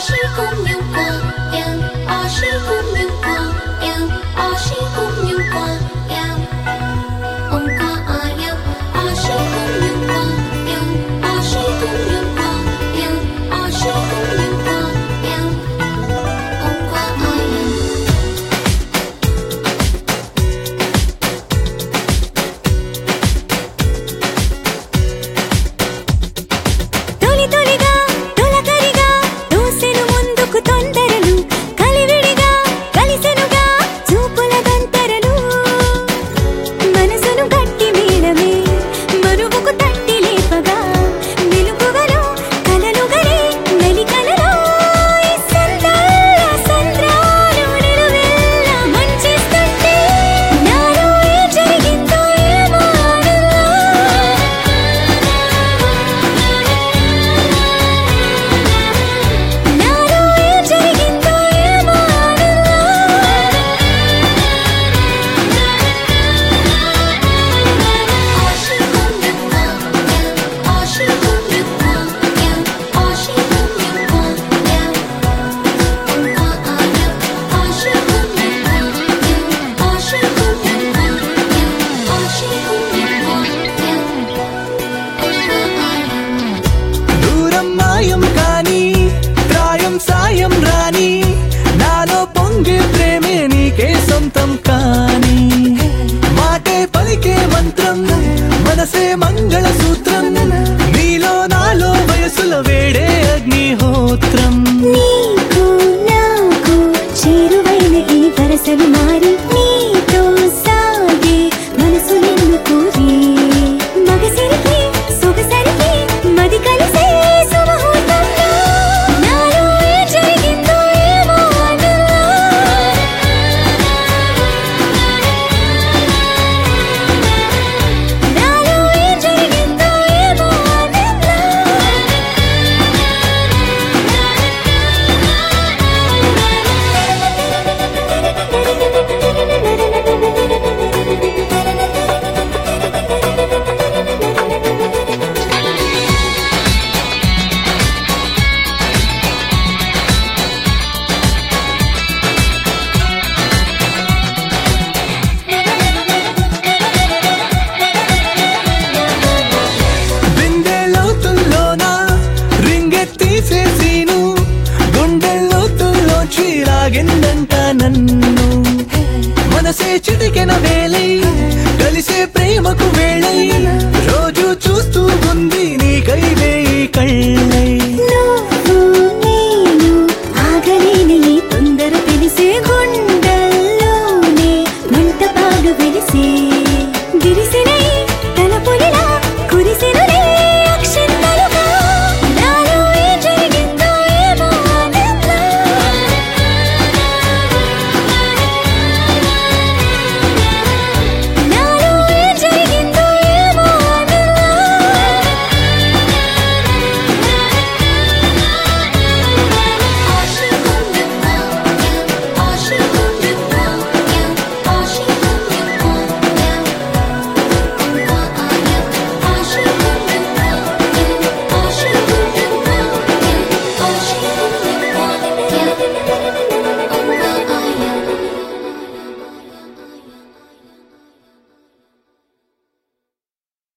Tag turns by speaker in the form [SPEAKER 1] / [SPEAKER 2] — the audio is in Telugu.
[SPEAKER 1] మనసే మంగళ సూత్రం నీలో నాలో వయసుల వేడే అగ్నిహోత్రం
[SPEAKER 2] నీకు నాకు చేరువైన ఈ వరసలు మారి నీతో సాగే మనసు నిన్ను కోరి మగసిరికి సొగసరికి మది కలిసే సుముహూర్తంలో నాలో ఏ జరిగిందో ఏమో నాలో ఏ జరిగిందో ఏమో
[SPEAKER 1] బిందెలోతుల్లోన రింగెత్తీసేసీను గుండెల్లోతుల్లోంచి లాగిందంట నన్ను మనసే చిటికెన వేలై కలిసే ప్రేమకు వేళై రోజు చూస్తూ